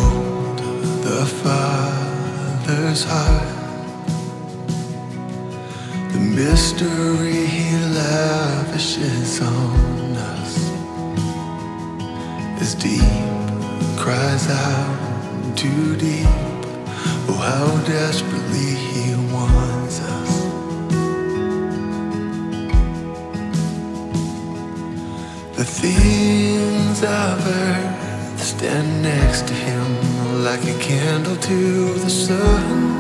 Behold the Father's heart, the mystery He lavishes on us. As deep cries out too deep, oh how desperately He wants us. The things of earth stand next to Him like a candle to the sun.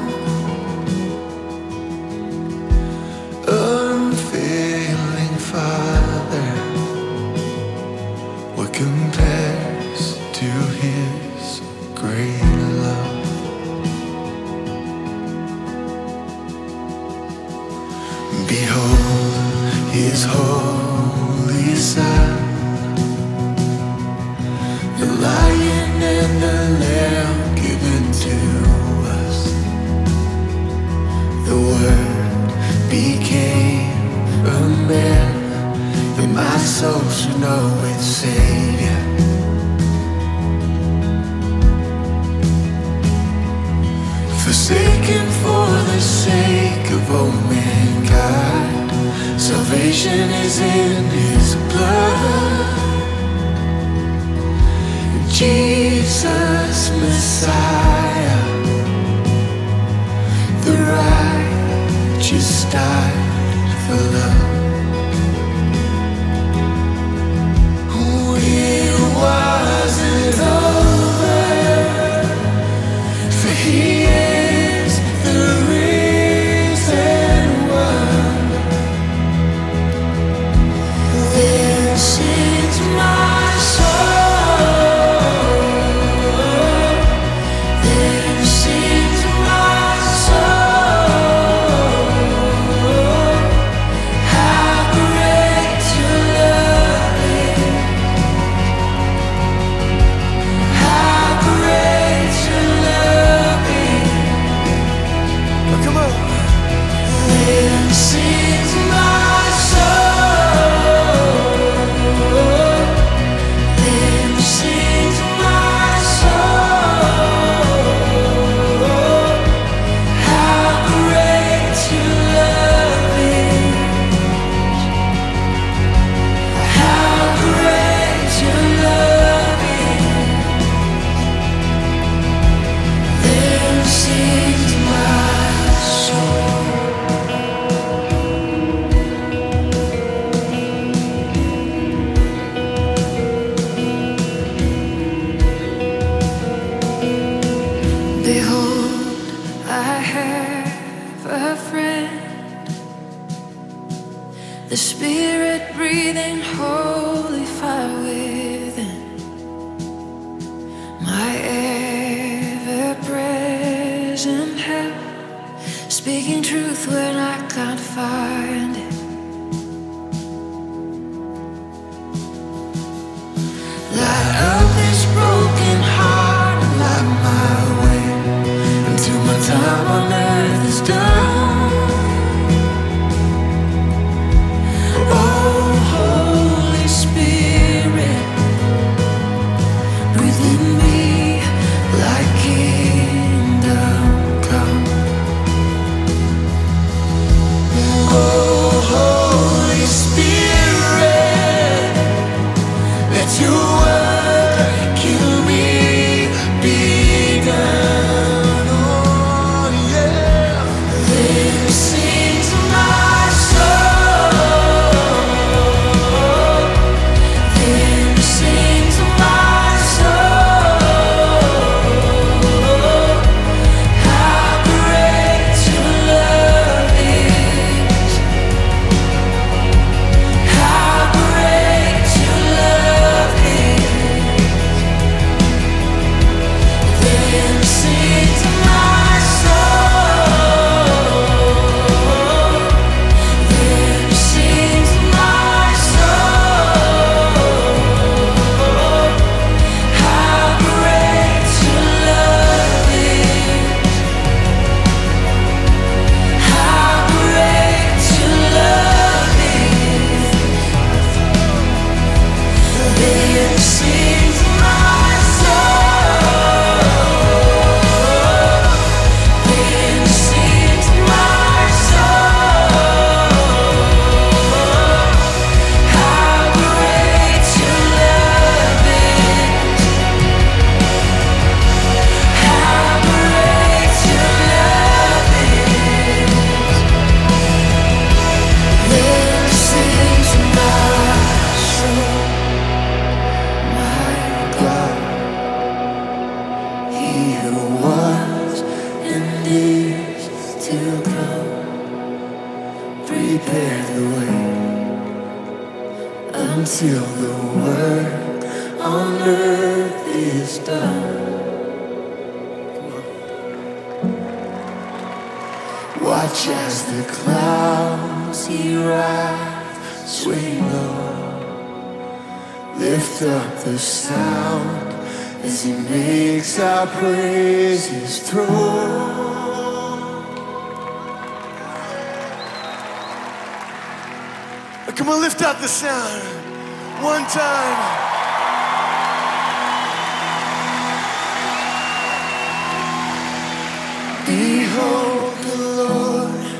Unfailing Father, what compares to His great love? Behold His holy Son, the Lion and the Lamb given to us. The Word became a man, that my soul should know its Savior. Forsaken for the sake of all mankind, salvation is in His blood. Jesus Messiah, the righteous died for love. It wasn't over, for He is the risen one. Then sings my soul, then sings my soul, how great Your love is, how great Your love is. Oh, come on. Then sings my soul, then sings my soul, how great Your love is, how great Your love is. Then sings my soul. Behold, I have a friend, the Spirit breathing holy fire within, my ever-present help, speaking truth when I can't find it. Light up this broken heart and light my way until my time on earth is done. Oh, Holy Spirit, breathe in me like kingdom come. Oh, until the work on earth is done. Watch as the clouds he rides swing low. Lift up the sound as he makes our praises through. Come on, lift up the sound one time. Behold the Lord